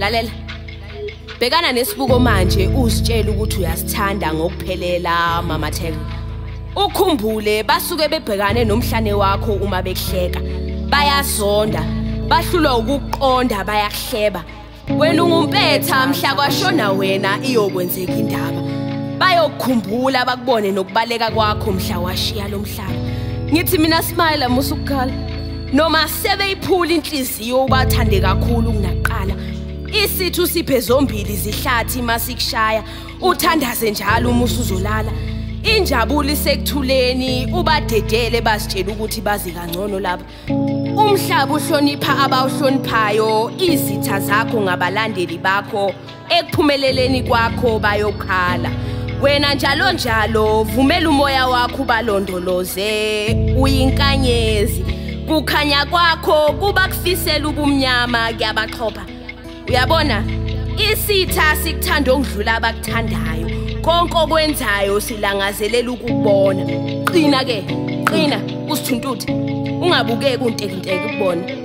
Lalela. Bhekana nesibuko manje uzitshela ukuthi uyasithanda ngokuphelela Mama Theko. Ukhumbule basuke bebhekane nomhlane wakho uma bekuhleka. Bayazonda, bahlulwa ukuqonda bayahleba. Wena ungumpetha mhla kwashona wena iyokwenzeka indaba. Bayokukhumbula bakubone nokubaleka kwakho mhla washiya lo mhlaba. Ngithi mina Smile musukukhala. Noma sebeyiphula inhliziyo ubathande kakhulu kunaqala. Isithu siphe zombili zihlathi masikushaya. Uthandaze njalo uma usuzolala. Injabulo isekuthuleni ubadedele bazitshela ukuthi bazi kangcono lapha. Umhlaba uhlonipha abawuhloniphayo, izitha zakho ngabalandeli bakho, ekuphumeleleni kwakho bayokhala. Wena njalo vumela umoya wakho balondoloze, uyinkanyezi. Kukhanya kwakho kuba kufisela ubumnyama kuyabaxhopha. Uyabona? Isitha sikuthanda okudlula abakuthandayo. Konke okwenzayo silangazelela ukubona. Qina ke, qina usithuntuthi. Ungabukeki unteke kubona.